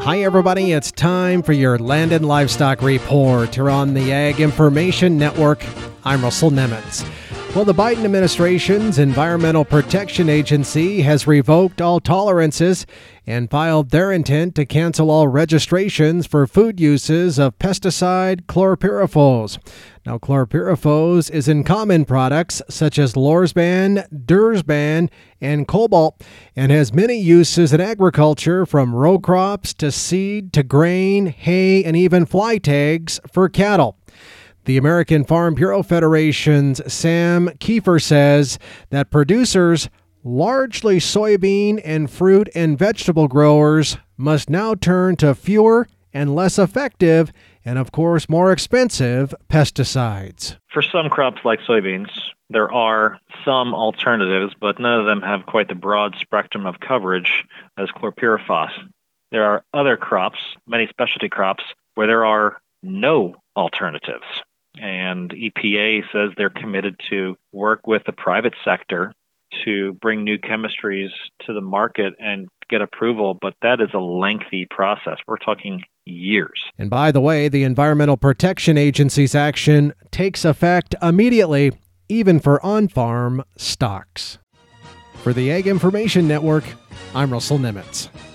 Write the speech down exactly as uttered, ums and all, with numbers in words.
Hi, everybody. It's time for your Land and Livestock Report here on the Ag Information Network. I'm Russell Nemitz. Well, the Biden administration's Environmental Protection Agency has revoked all tolerances and filed their intent to cancel all registrations for food uses of pesticide chlorpyrifos. Now, chlorpyrifos is in common products such as Lorsban, Dursban, and cobalt, and has many uses in agriculture from row crops to seed to grain, hay, and even fly tags for cattle. The American Farm Bureau Federation's Sam Kiefer says that producers, largely soybean and fruit and vegetable growers, must now turn to fewer and less effective and, of course, more expensive pesticides. For some crops like soybeans, there are some alternatives, but none of them have quite the broad spectrum of coverage as chlorpyrifos. There are other crops, many specialty crops, where there are no alternatives. And E P A says they're committed to work with the private sector to bring new chemistries to the market and get approval, but that is a lengthy process. We're talking years. And by the way, the Environmental Protection Agency's action takes effect immediately, even for on-farm stocks. For the Ag Information Network, I'm Russell Nemitz.